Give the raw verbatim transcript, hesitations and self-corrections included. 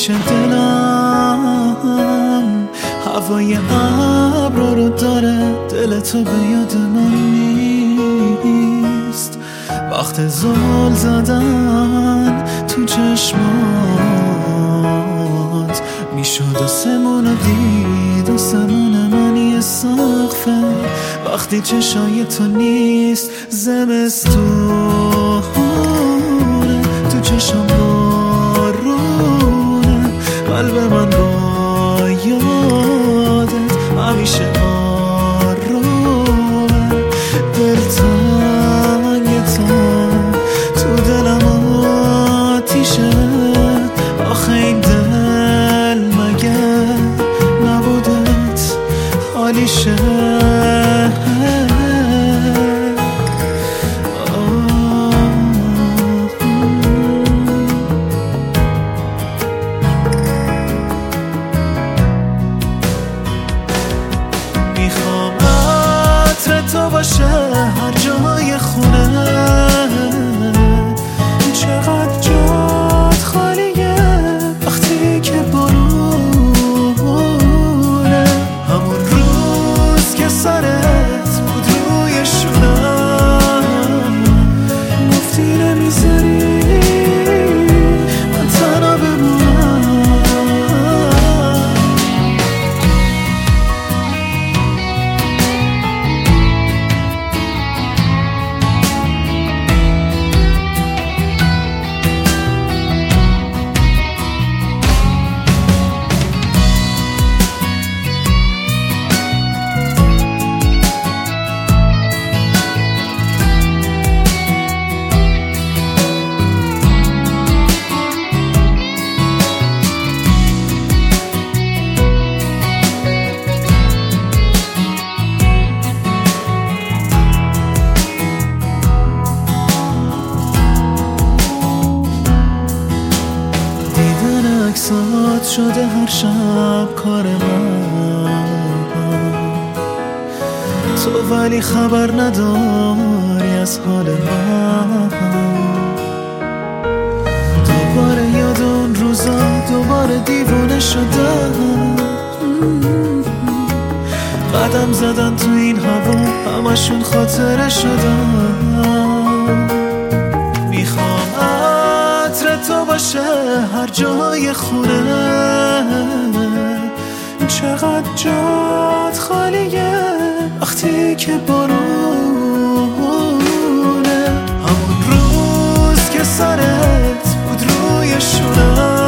همیشه دلم هوای ابر رو داره، دل تو به یاد من نیست. وقت زل زدن تو چشمات میشد آسمون رو دید، آسمون من یه سقفه. وقتی چشای تو نیست زمستونه، تو چشم بارونه، قلب من با یادت همیشه آرومه. دلتنگتم تو دلم آتیشه، آخه این دل مگه نبودت حالیشه. تو باشه هر جای خونه، چقدر جات خالیه وقتی که بارونه. همون روز که سرت بود روی شونم، گفتی نمیذاری من تنها بمونم. عکسات شده هر شب کار من، تو ولی خبر نداری از حال من. دوباره یاد اون روزا، دوباره دیوونه شدم. قدم زدن تو این هوا، همشون خاطره شدم. میخوام عطر تو باشه هر جای خونه، چقدر جات خالیه وقتی که بارونه. همون روز که سرت بود روی شونم،